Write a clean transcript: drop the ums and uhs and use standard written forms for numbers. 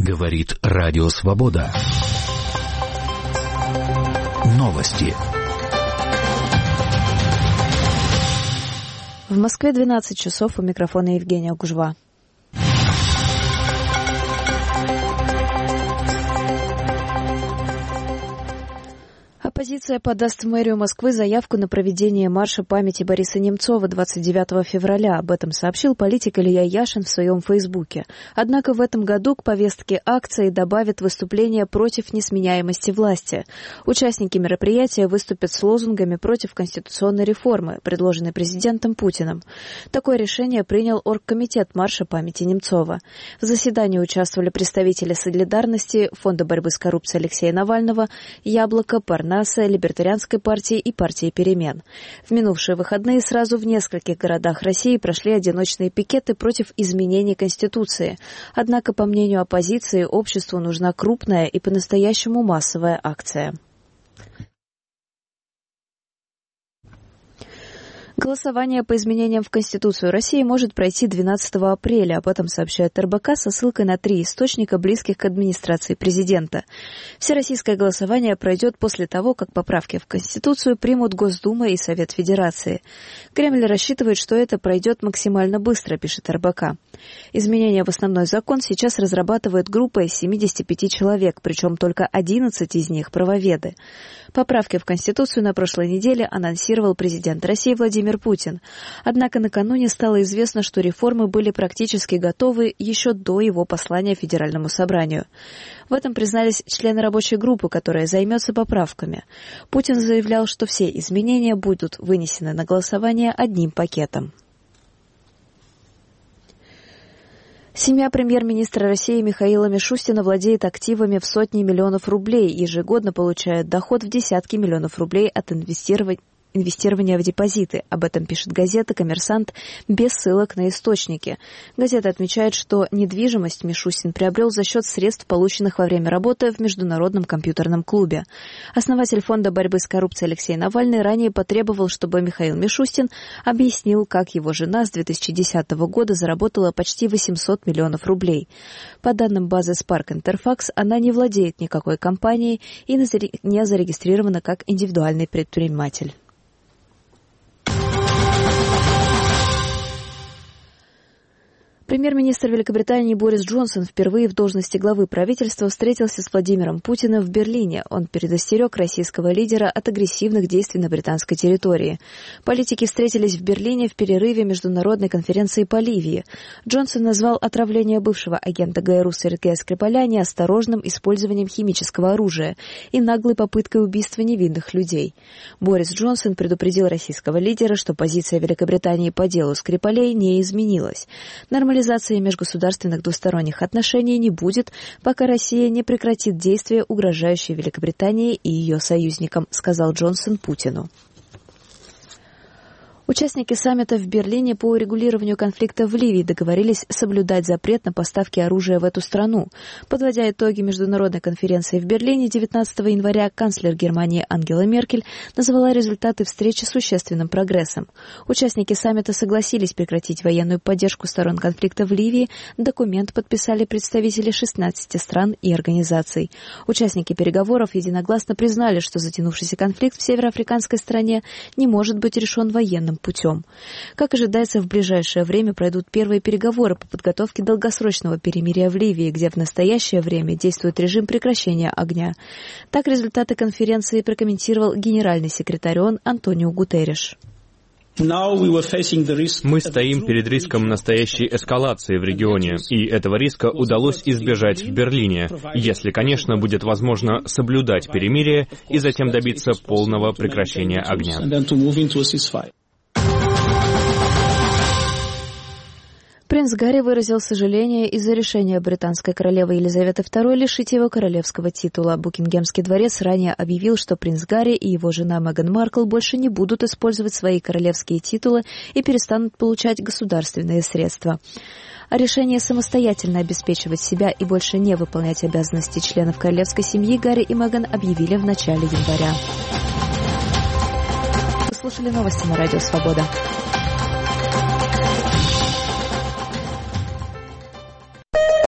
Говорит Радио Свобода. Новости. В Москве 12 часов, у микрофона Евгения Гужва. Оппозиция подаст в мэрию Москвы заявку на проведение марша памяти Бориса Немцова 29 февраля. Об этом сообщил политик Илья Яшин в своем фейсбуке. Однако в этом году к повестке акции добавят выступления против несменяемости власти. Участники мероприятия выступят с лозунгами против конституционной реформы, предложенной президентом Путиным. Такое решение принял оргкомитет марша памяти Немцова. В заседании участвовали представители «Солидарности», Фонда борьбы с коррупцией Алексея Навального, «Яблоко», «Парнас», Либертарианской партии и партии «Перемен». В минувшие выходные сразу в нескольких городах России прошли одиночные пикеты против изменений Конституции. Однако, по мнению оппозиции, обществу нужна крупная и по-настоящему массовая акция. Голосование по изменениям в Конституцию России может пройти 12 апреля. Об этом сообщает РБК со ссылкой на 3 источника, близких к администрации президента. Всероссийское голосование пройдет после того, как поправки в Конституцию примут Госдума и Совет Федерации. Кремль рассчитывает, что это пройдет максимально быстро, пишет РБК. Изменения в основной закон сейчас разрабатывает группа из 75 человек, причем только 11 из них правоведы. Поправки в Конституцию на прошлой неделе анонсировал президент России Владимир Путин. Однако накануне стало известно, что реформы были практически готовы еще до его послания Федеральному собранию. В этом признались члены рабочей группы, которая займется поправками. Путин заявлял, что все изменения будут вынесены на голосование одним пакетом. Семья премьер-министра России Михаила Мишустина владеет активами в сотни миллионов рублей и ежегодно получает доход в десятки миллионов рублей от инвестирования в депозиты. Об этом пишет газета «Коммерсант» без ссылок на источники. Газета отмечает, что недвижимость Мишустин приобрел за счет средств, полученных во время работы в Международном компьютерном клубе. Основатель Фонда борьбы с коррупцией Алексей Навальный ранее потребовал, чтобы Михаил Мишустин объяснил, как его жена с 2010 года заработала почти 800 миллионов рублей. По данным базы Spark Interfax, она не владеет никакой компанией и не зарегистрирована как индивидуальный предприниматель. Премьер-министр Великобритании Борис Джонсон впервые в должности главы правительства встретился с Владимиром Путиным в Берлине. Он предостерег российского лидера от агрессивных действий на британской территории. Политики встретились в Берлине в перерыве международной конференции по Ливии. Джонсон назвал отравление бывшего агента ГРУ Сергея Скрипаля неосторожным использованием химического оружия и наглой попыткой убийства невинных людей. Борис Джонсон предупредил российского лидера, что позиция Великобритании по делу Скрипалей не изменилась. Нормализация межгосударственных двусторонних отношений не будет, пока Россия не прекратит действия, угрожающие Великобритании и ее союзникам, сказал Джонсон Путину. Участники саммита в Берлине по урегулированию конфликта в Ливии договорились соблюдать запрет на поставки оружия в эту страну. Подводя итоги международной конференции в Берлине 19 января, канцлер Германии Ангела Меркель назвала результаты встречи существенным прогрессом. Участники саммита согласились прекратить военную поддержку сторон конфликта в Ливии. Документ подписали представители 16 стран и организаций. Участники переговоров единогласно признали, что затянувшийся конфликт в североафриканской стране не может быть решен военным путем. Как ожидается, в ближайшее время пройдут первые переговоры по подготовке долгосрочного перемирия в Ливии, где в настоящее время действует режим прекращения огня. Так результаты конференции прокомментировал генеральный секретарь ООН Антонио Гутерриш. Мы стоим перед риском настоящей эскалации в регионе, и этого риска удалось избежать в Берлине, если, конечно, будет возможно соблюдать перемирие и затем добиться полного прекращения огня. Принц Гарри выразил сожаление из-за решения британской королевы Елизаветы II лишить его королевского титула. Букингемский дворец ранее объявил, что принц Гарри и его жена Меган Маркл больше не будут использовать свои королевские титулы и перестанут получать государственные средства. О решении самостоятельно обеспечивать себя и больше не выполнять обязанности членов королевской семьи Гарри и Меган объявили в начале января. Вы слушали новости на Радио Свобода.